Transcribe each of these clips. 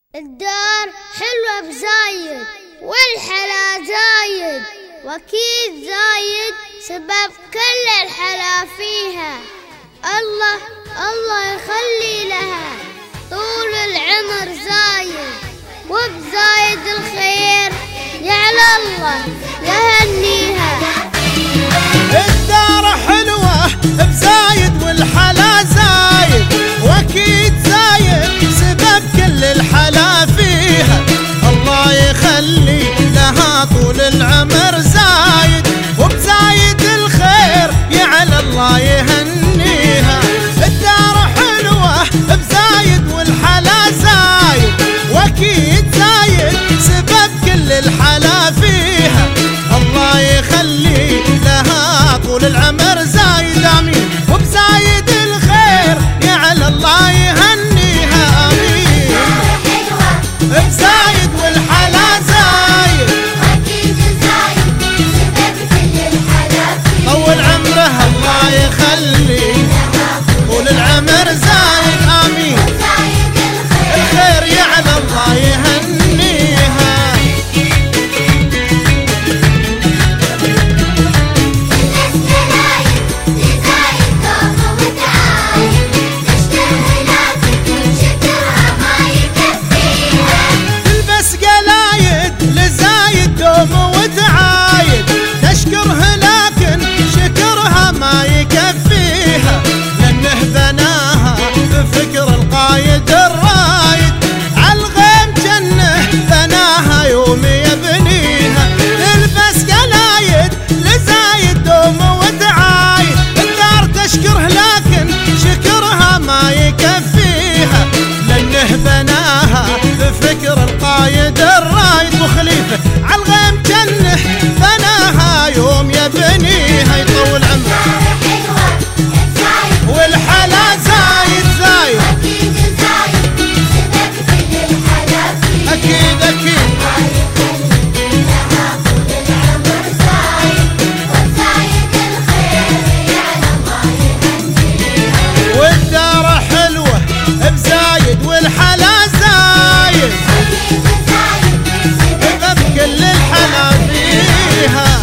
الدار حلوة بزايد والحلا زايد، واكيد زايد سبب كل الحلا فيها. الله الله يخلي لها طول العمر زايد، وبزايد الخير يعلى الله يهنيها. الدار حلوة بزايد والحلا زايد، واكيد زايد سبب كل الحلا فيها. الله يخلي لها طول العمر زايد، وبزايد الخير يعلى الله يهنيها. الدار حلوة بزايد والحلا زايد، واكيد زايد سبب كل الحلا فيها. الله يخلي لها طول العمر زايد آمين، وبزايد الخير يعلى الله يهنيها آمين. بزايد والحلا زايد، واكيد زايد سبب كل الحلا فيها. طول عمرها الله يخلي طول العمر زايد آمين، زايد الخير يعلى الله يهنيها. تلبس قلايد لزايد دوم وتعايد، تشكرها لكن شكرها ما يكفيها. لأنه بناها بفكر القايد الرايد، عالغيم جنه بناها يوم يبنيها. تلبس قلايد لزايد دوم وتعايد، الدار تشكره لكن شكرها ما يكفيها. لأنه بناها بفكر القايد الرايد، وخليفة عالغيم جنه بناها يوم يبنيها. يطول عمره حلوة زايد والحلا زايد زايد، واكيد زايد سبب كل الحلا فيها. أكيد أكيد. لها طول العمر زايد، وزايد الخير يعلى الله يهنيها. والدار حلوة بزايد والحلا زايد، واكيد زايد سبب سبب كل الحلا فيها.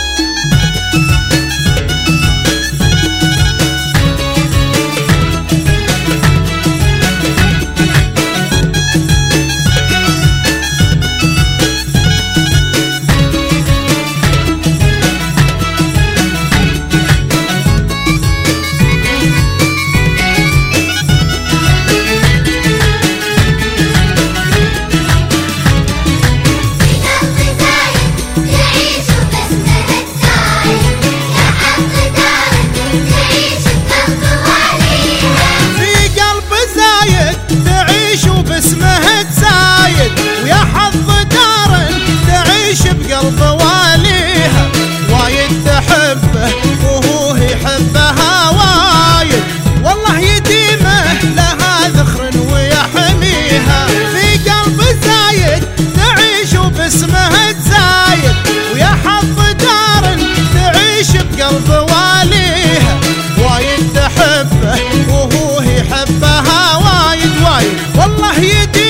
في قلب زايد تعيش باسمها الزايد، ويا حظ دار تعيش بقلب واليها. وايد تحبه وهو يحبها وايد، والله يديمه لها ذخر ويحميها. في قلب زايد تعيش باسمها الزايد، ويا حظ دار تعيش بقلب واليها. وايد تحبه وهو يحبها وايد وايد، والله يديمه